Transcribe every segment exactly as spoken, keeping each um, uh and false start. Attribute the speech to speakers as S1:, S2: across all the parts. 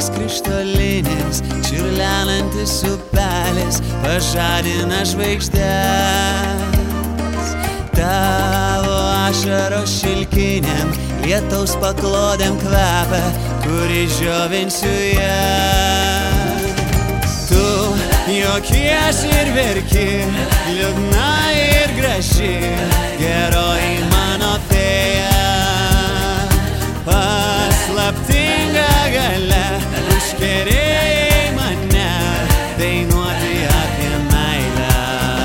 S1: Koks krištolinis, čiurlenantis upelis pažadina žvaigždes. Tavo ašaros šilkinėm, lietaus paklodėm kvepia, kurį žiovinsiu jas. Tu juokiesi ir verki, liūdna ir graži, geroji mano fėja. Paslaptinga galia, užkerėjai mane dainuoti apie meilę.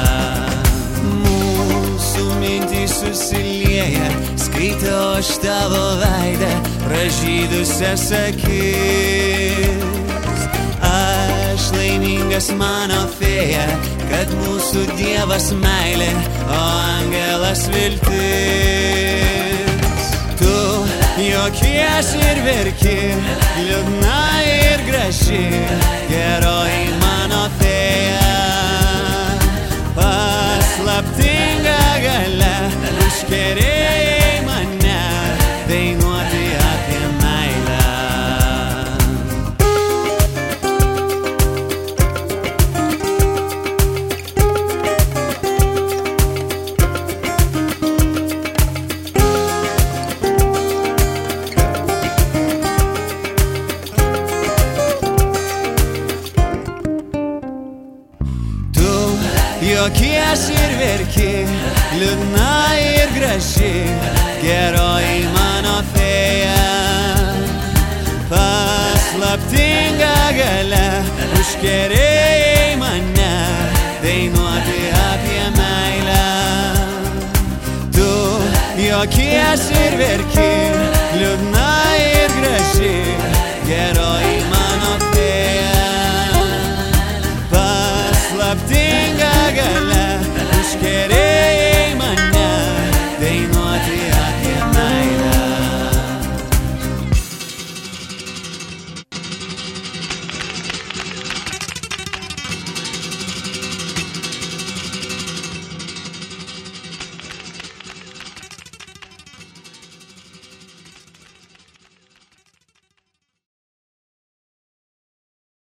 S1: Mūsų mintys susilieja, skaitau aš tavo veidą, pražydusias akis. Aš laimingas mano fėja, kad mūsų dievas meilė, o angelas viltis. Tu juokiesi ir verki, liūdna ir graži, geroji mano fėja. Paslaptinga galia, užkerėjai mane dainuoti apie meilę. Juokiesi ir verki, liūdna ir graži, geroji mano fėja. Paslaptinga galia, užkerėjai mane dainuoti apie meilę. Tu juokiesi ir verki,